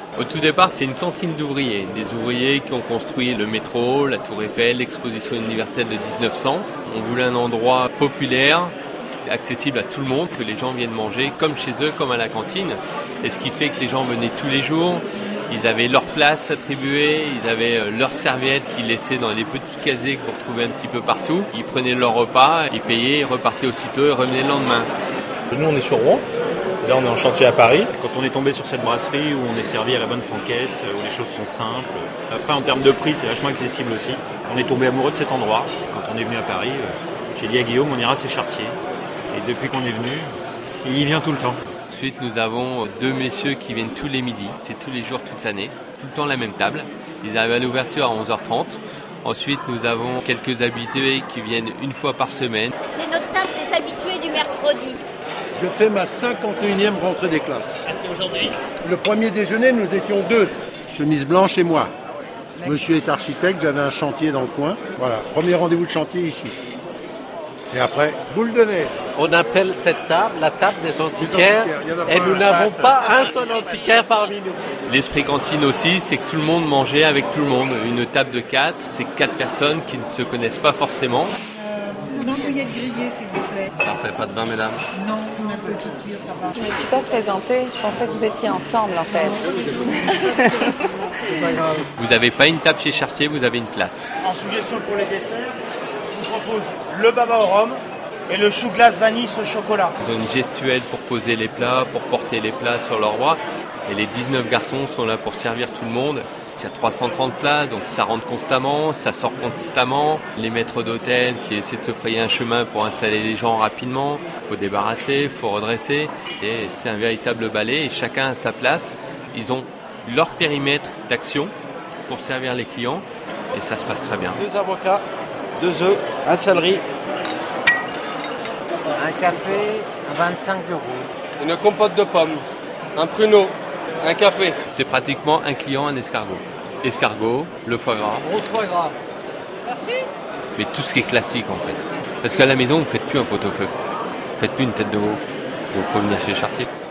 Au tout départ, c'est une cantine d'ouvriers. Des ouvriers qui ont construit le métro, la Tour Eiffel, l'exposition universelle de 1900. On voulait un endroit populaire, accessible à tout le monde, que les gens viennent manger comme chez eux, comme à la cantine. Et ce qui fait que les gens venaient tous les jours. Ils avaient leur place attribuée, ils avaient leurs serviettes qu'ils laissaient dans les petits casiers que vous retrouvez un petit peu partout. Ils prenaient leur repas, ils payaient, ils repartaient aussitôt et revenaient le lendemain. Nous, on est sur Rouen. Là, on est en chantier à Paris. Quand on est tombé sur cette brasserie où on est servi à la bonne franquette, où les choses sont simples. Après, en termes de prix, c'est vachement accessible aussi. On est tombé amoureux de cet endroit. Quand on est venu à Paris, j'ai dit à Guillaume, on ira chez Chartier. Et depuis qu'on est venu, il y vient tout le temps. Ensuite, nous avons deux messieurs qui viennent tous les midis. C'est tous les jours, toute l'année. Tout le temps la même table. Ils arrivent à l'ouverture à 11h30. Ensuite, nous avons quelques habitués qui viennent une fois par semaine. C'est notre table des habitués du mercredi. Je fais ma 51e rentrée des classes. Ah, c'est aujourd'hui ? Le premier déjeuner, nous étions deux. Chemise blanche et moi. Monsieur est architecte, j'avais un chantier dans le coin. Voilà, premier rendez-vous de chantier ici. Et après, boule de neige. On appelle cette table la table des antiquaires et nous n'avons pas un seul antiquaire parmi nous. L'esprit cantine aussi, c'est que tout le monde mangeait avec tout le monde. Une table de 4, c'est 4 personnes qui ne se connaissent pas forcément. Une andouillette grillée, s'il vous plaît. Parfait, pas de vin, mesdames. Non, un petit cuir, ça va. Je ne me suis pas présentée, je pensais que vous étiez ensemble en fait. Vous n'avez pas une table chez Chartier, vous avez une place. En suggestion pour les desserts, je vous propose le baba au rhum et le chou glace vanille au chocolat. Ils ont une gestuelle pour poser les plats, pour porter les plats sur leurs bras. Et les 19 garçons sont là pour servir tout le monde. Il y a 330 plats, donc ça rentre constamment, ça sort constamment. Les maîtres d'hôtel qui essaient de se frayer un chemin pour installer les gens rapidement. Il faut débarrasser, il faut redresser. Et c'est un véritable balai et chacun a sa place. Ils ont leur périmètre d'action pour servir les clients et ça se passe très bien. 2 avocats, 2 œufs, un céleri. Un café à 25 €. Une compote de pommes, un pruneau, un café. C'est pratiquement un client, un escargot. Escargot, le foie gras. Grosse foie gras. Merci. Mais tout ce qui est classique en fait. Parce qu'à la maison, vous ne faites plus un pot-au-feu. Vous ne faites plus une tête de veau. Donc il faut venir chez Chartier.